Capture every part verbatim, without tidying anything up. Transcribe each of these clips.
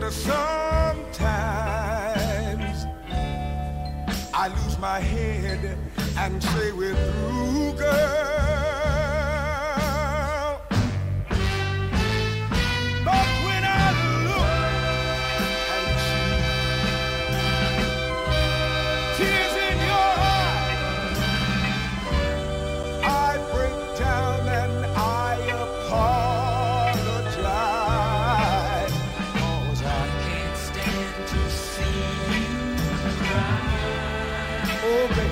Sometimes I lose my head and say we're through, girl. But when I look and see tears in your eyes, I break down and I apologize. 'Cause I can't stand to see you cry. Oh, baby.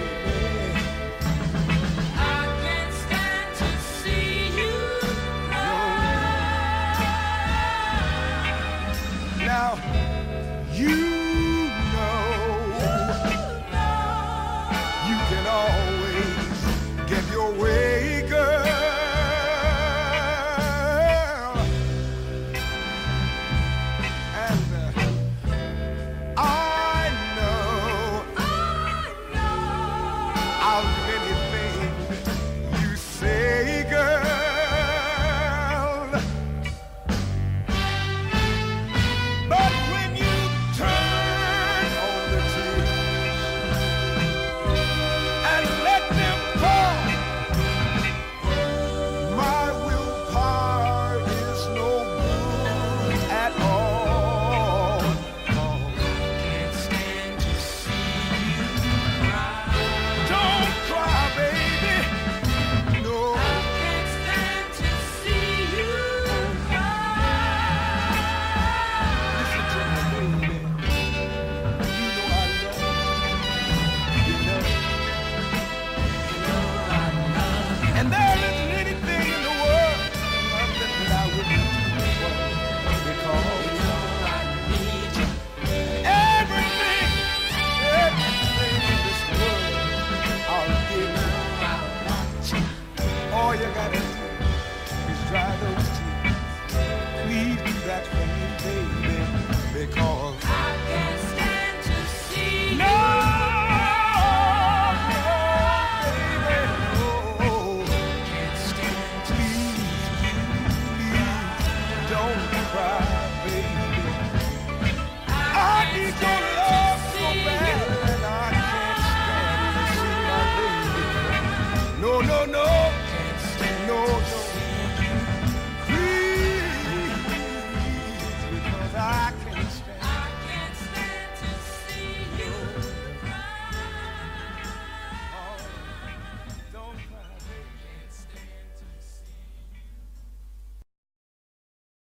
Don't cry, baby.